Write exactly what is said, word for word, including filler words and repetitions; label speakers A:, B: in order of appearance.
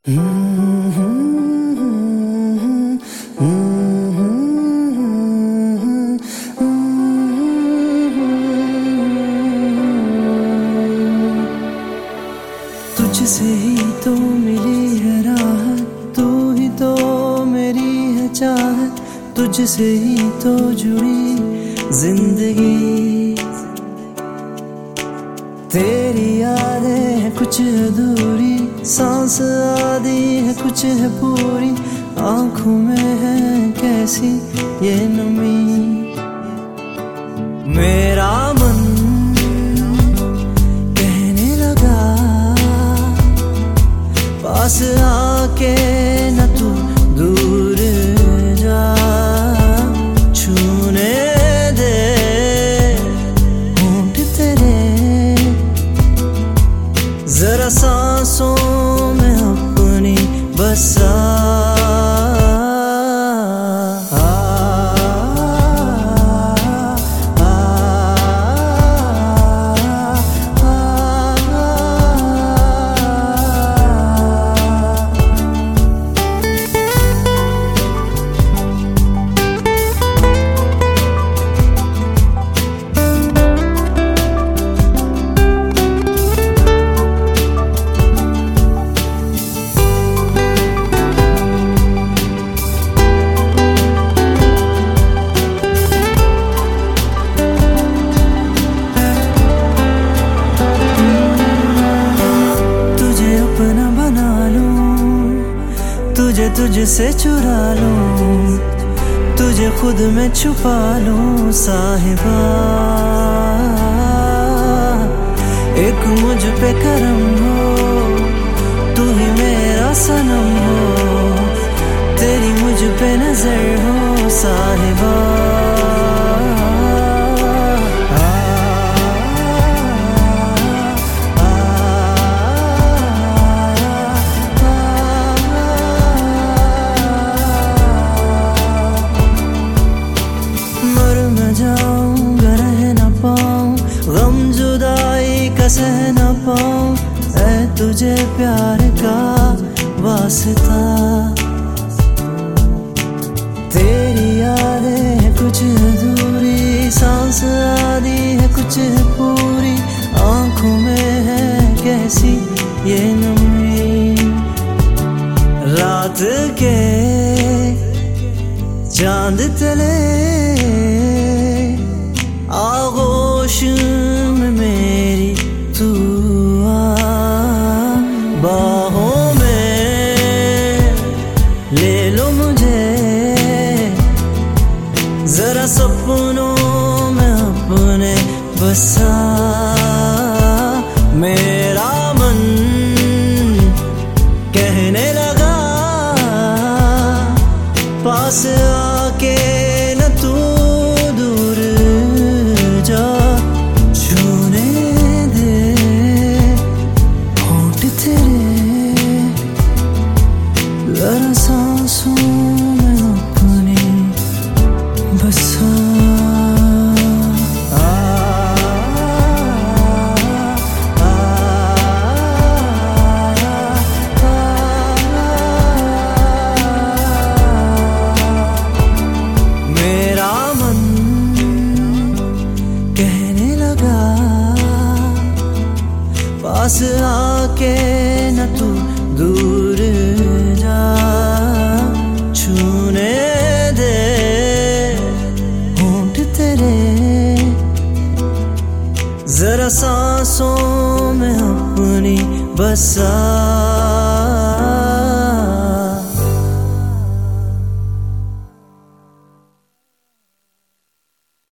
A: तुझसे ही तो मिली है राहत, तू ही तो मेरी है चाहत, तुझसे ही तो जुड़ी जिंदगी। तेरी यादें हैं कुछ अधूरी, सांस आधी है कुछ है पूरी, आंखों में है कैसी ये नमी। मेरा मन कहने लगा पास आके न तू दूर जा, छूने दे होंठ तेरे जरा सांसों में अपनी बसा। तुझे तुझसे चुरा लूं, तुझे खुद में छुपा लूं साहिबा। एक मुझ पे करम हो, तू ही मेरा सनम हो, तेरी मुझ पे नजर हो साहिबा। जाऊंगा रह न पाऊं, गम जुदाई का सह न पाऊं, ऐ तुझे प्यार का वास्ता। तेरी यादें है कुछ अधूरी, सांस आधी है कुछ है पूरी, आंखों में है कैसी ये नमी। रात के चांद तले आगोश में मेरी तू आ, बाहों में ले लो मुझे, जरा सपनों में अपने बसा। मेरा मन कहने लगा पास आके न तू दूर जा, छूने दे होंठ तेरे जरा सांसों में अपनी बसा। पास आके न तू दूर जा, छूने दे होंठ तेरे जरा सांसों में अपनी बसा।